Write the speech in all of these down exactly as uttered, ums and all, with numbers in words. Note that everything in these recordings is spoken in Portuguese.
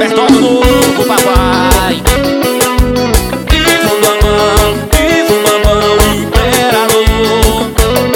repertório novo, papai. Ivo Bambam, Ivo Bambam, o imperador.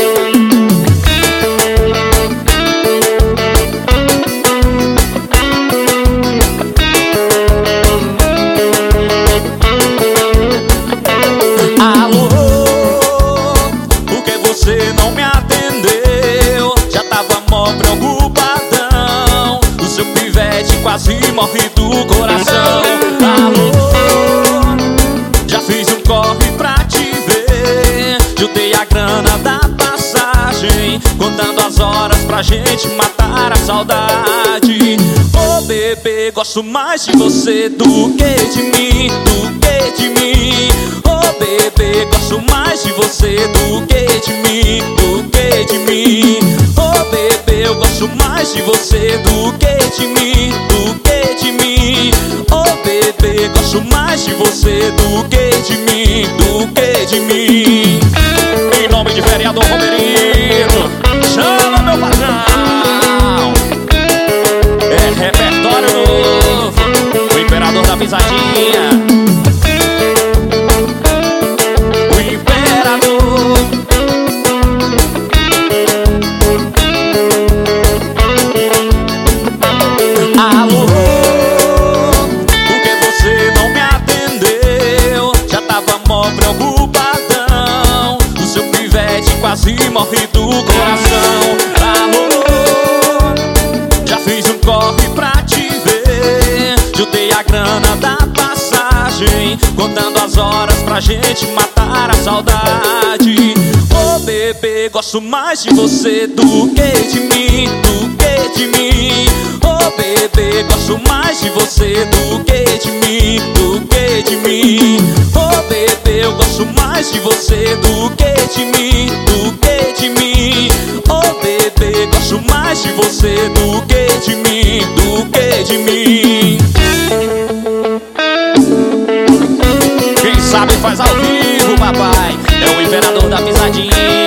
Alô, por que você não me atendeu? Já tava mó preocupadão. O seu pivete quase morre do coração. Alô, já fiz um corre pra te ver. Juntei a grana da passagem, contando as horas pra gente matar a saudade. Ô bebê, gosto mais de você do que de mim, do que de mim. Ô bebê, gosto mais de você do que de mim, do que de mim. Ô bebê, eu gosto mais de você do que de mim, do que de mim. Ô bebê, gosto mais de você do que de mim, do que de mim. Em nome de vereador Romerito, chama meu patrão. É repertório novo, o imperador da pisadinha. O imperador. Alô, por que você não me atendeu? Já tava mó preocupadão. O seu pivete quase morre do coração. Alô, já fiz um corre pra te ver. Juntei a grana da passagem, contando as horas pra gente matar a saudade. Ô bebê, gosto mais de você do que de mim, do que de mim. Ô bebê, gosto mais de você do que de mim, do que de mim. Ô bebê, eu gosto mais de você do que de mim, do que de mim. Ô bebê, gosto mais de você do que de mim, do que de mim. Quem sabe faz ao vivo, papai. É o imperador da pisadinha.